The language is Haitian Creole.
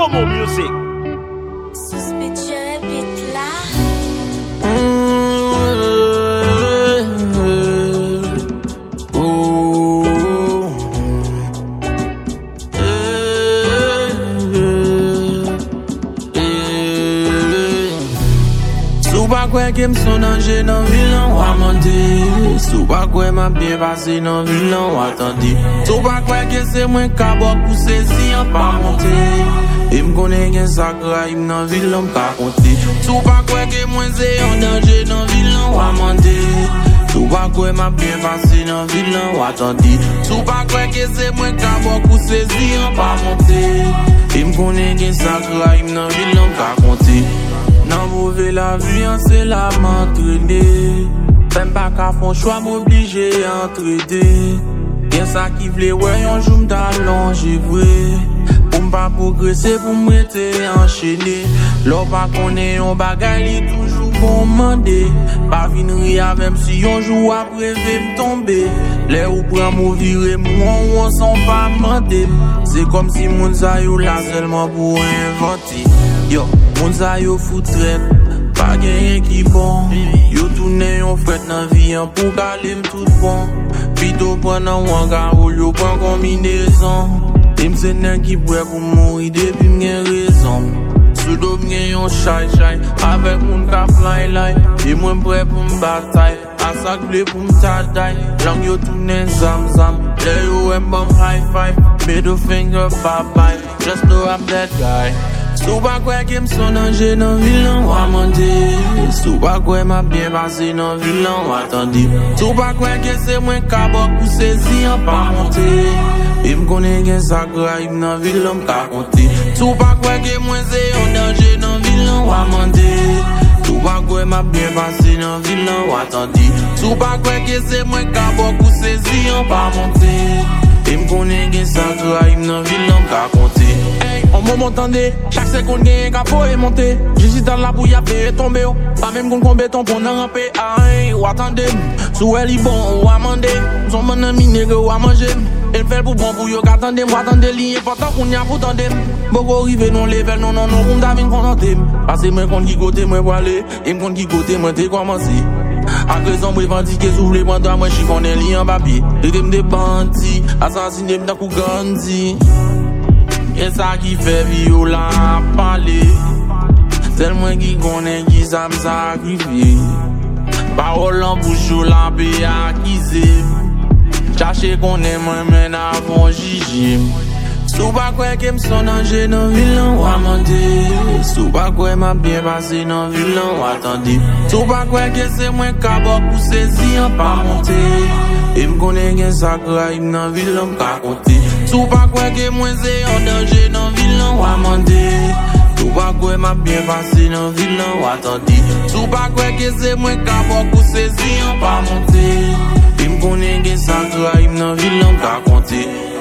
Promo Music. Suspicieux beat là. Sou pa kwe ke m son anje nan vil nan wamande. Sou pa kwe ma bien pase nan vil nan watande. Sou pa kwe ke se mwen kabok pou sezi an pa monte. E m konen gen sakra im nan vil nan pa konte. Sou pa kwe ke mwen se yon danje nan vil nan wamande. Sou pa kwe ma bien pase nan vil nan watande. Sou pa kwe ke se mwen kabok pou sezi an pa monte. E m konen gen sakra im nan vil nan pa konte. Nan mouve la vie, c'est la m'entraîner. Fem pa ka fon choix m'oblige entraider. Gen sa ki vle wè yon jou m'dalonge vre. Pou m'pa progresser, pou m'rete enchaîné. Lò pa konen yon bagay li toujou bon mande. Pa vinri avem si yon jou apre ve m'tombe. Le ou pran mou vire mou on son pa mande. C'est comme si moun sa yo la seulement pour inventer. Yo, moun sa yo foutret, pa genyen ki bon. Yo toune yon fret nan vi an pou kalem tout bon. Pito pran nan wanga ou yo pran kombinezon. Dem se nen ki bwe pou mouri depi mgen rezon. Sou do mgen yon chay avek moun ka fly lay. E mwen pre pou mbatay, asak ble pou mtaday. Lang yo toune zam, le yo mbam high five. Middle finger bye bye, just know I'm that guy. Sou pa kwe ke m son anje nan vil nan wamande. Sou pa kwe ma bien pase nan vil nan watande. Sou pa kwe ke se mwen kabok pou sezi an pa monte. E m konen gen sakra im nan vil nan ka konte. Sou pa kwe ke mwen se yon danje nan vil nan wamande. Sou pa kwe ma bien pase nan vil nan watande. Sou pa kwe ke se mwen kabok pou sezi an pa monte. E m konen gen sakra im nan vil nan ka konte. On moment tendé, chaque seconde gagne qu'à faut et monter. J'hésite dans la bouille à faire tomber. Pas même qu'on combat ton pour n'en ramper. Aïe, ou attendez. Sous elle, bon, ou amender. Son bon ami nègre ou à manger. Elle fait pour bon pour yo qu'attendez. Moi, attendez, lié, pourtant qu'on y a pour tendre. Beaucoup arrivé non level, non, on d'avine contenté. Parce que moi, qu'on qui côté, moi, voilé. Et qu'on qui côté, moi, t'es commencé. A raison, moi, vendiquer, s'ouvrir, moi, moi, j'y connais li en papier. Et des bandits, assassiner, d'un coup, Gandhi. Et ça qui fait violent parler. Tellement qui connaît qui ça me sacrifie. Parole en bouche ou la paix acquisée. Chercher qu'on est moi-même avant Gigi. Sou pa kwe ke m son anje nan vil nan wamande. Sou pa kwe ma bien pase nan vil nan watande. Sou pa kwe ke se mwen kabok pou sezi an pa monte. E m konen gen sakra im nan vil nan ka konte. Sou pa kwe ke mwen se yon danje nan vil nan wamande. Sou pa kwe ma bien pase nan vil nan watande. Sou pa kwe ke se mwen kabok pou sezi an pa monte. E m konen gen sakra im nan vil nan ka konte.